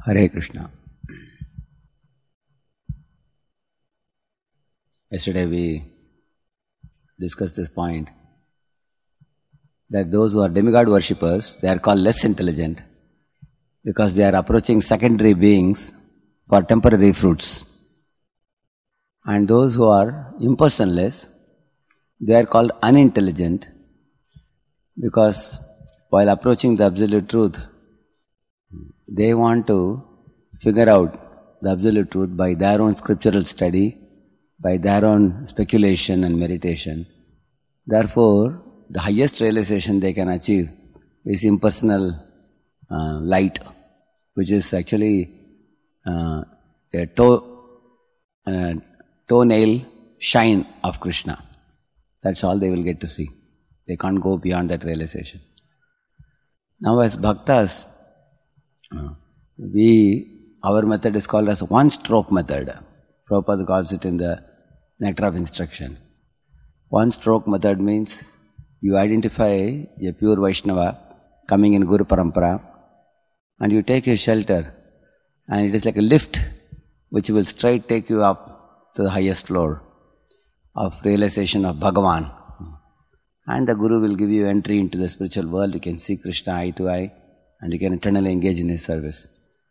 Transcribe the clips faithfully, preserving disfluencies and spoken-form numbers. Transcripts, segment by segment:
Hare Krishna. Yesterday we discussed this point that those who are demigod worshippers, they are called less intelligent because they are approaching secondary beings for temporary fruits. And those who are impersonless, they are called unintelligent because while approaching the absolute truth, they want to figure out the absolute truth by their own scriptural study, by their own speculation and meditation. Therefore, the highest realization they can achieve is impersonal uh, light, which is actually uh, a toe, uh, toenail shine of Krishna. That's all they will get to see. They can't go beyond that realization. Now as bhaktas, uh, we, our method is called as one-stroke method. Prabhupada calls it in the Nectar of Instruction. One-stroke method means you identify a pure Vaishnava coming in Guru Parampara and you take his shelter, and it is like a lift which will straight take you up to the highest floor of realization of Bhagavan. And the Guru will give you entry into the spiritual world. You can see Krishna eye to eye and you can eternally engage in his service.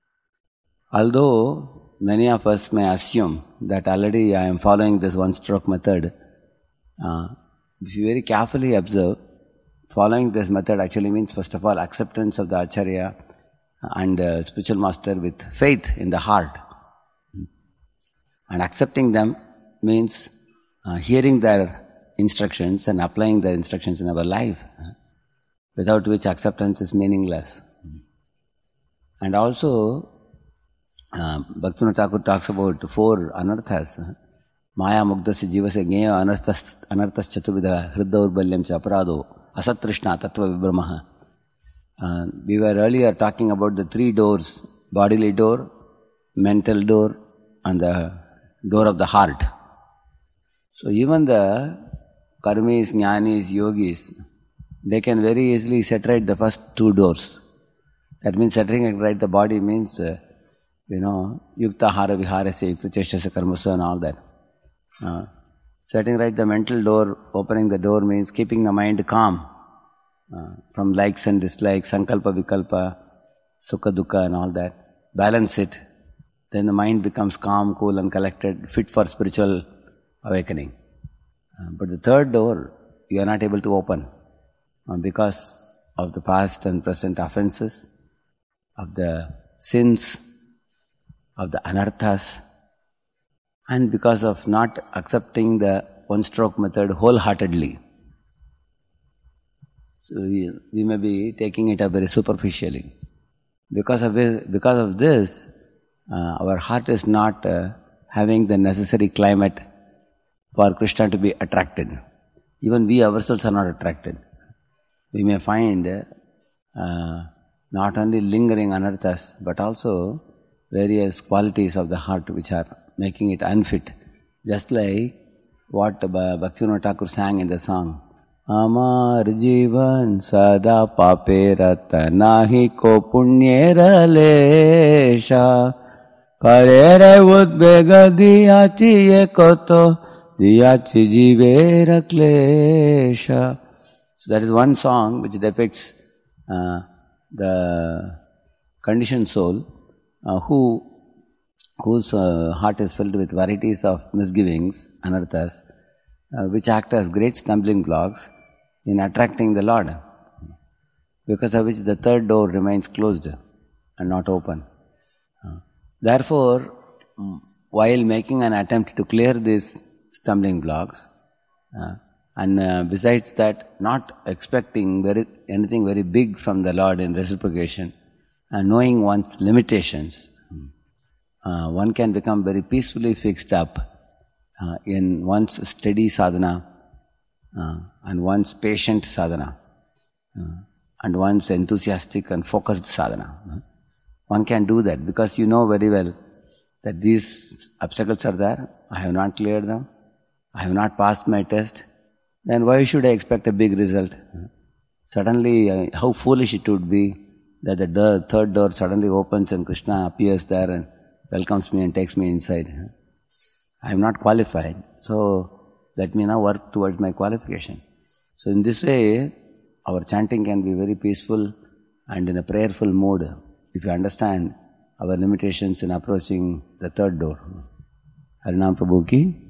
Although many of us may assume that already I am following this one-stroke method, uh, if you very carefully observe, following this method actually means first of all acceptance of the Acharya and uh, spiritual master with faith in the heart. And accepting them means uh, hearing their instructions and applying the instructions in our life, uh, without which acceptance is meaningless. And also, uh, Bhaktivinoda Thakur talks about four anarthas. Uh, Maya mugdasya jivasya gneya anarthas anarthas chaturvidha hriddaurbalyam cha aparado asatrishna tattva vibramaha. Uh, we were earlier talking about the three doors: bodily door, mental door, and the door of the heart. So even the karmis, jnanis, yogis, they can very easily set right the first two doors. That means setting right the body means, uh, you know, yukta hara viharasya, yukta cheshtasya karmasya and all that. Uh, setting right the mental door, opening the door means keeping the mind calm uh, from likes and dislikes, sankalpa, vikalpa, sukha, dukkha and all that. Balance it. Then the mind becomes calm, cool and collected, fit for spiritual awakening. Uh, but the third door, you are not able to open uh, because of the past and present offenses, of the sins, of the anarthas, and because of not accepting the one-stroke method wholeheartedly. So we, we may be taking it up very superficially. Because of this, because of this uh, our heart is not uh, having the necessary climate for Krishna to be attracted. Even we ourselves are not attracted. We may find uh, not only lingering anarthas, but also various qualities of the heart which are making it unfit. Just like what Bhaktivinoda Thakur sang in the song, Amar jivan sada pape rata nahi ko punyera lesha parere udbega diyachi ye koto diyachi jivera klesha. So that is one song which depicts uh, the conditioned soul uh, who whose uh, heart is filled with varieties of misgivings, anarthas, uh, which act as great stumbling blocks in attracting the Lord, because of which the third door remains closed and not open. Uh, therefore, while making an attempt to clear these stumbling blocks, uh, and uh, besides that, not expecting very, anything very big from the Lord in reciprocation, and knowing one's limitations, uh, one can become very peacefully fixed up uh, in one's steady sadhana uh, and one's patient sadhana uh, and one's enthusiastic and focused sadhana. Uh, one can do that because you know very well that these obstacles are there, I have not cleared them, I have not passed my test, then why should I expect a big result? Uh, suddenly, uh, how foolish it would be that the door, third door suddenly opens and Krishna appears there and welcomes me and takes me inside. I am not qualified, so let me now work towards my qualification. So in this way, our chanting can be very peaceful and in a prayerful mood if you understand our limitations in approaching the third door. Harinam Prabhu ki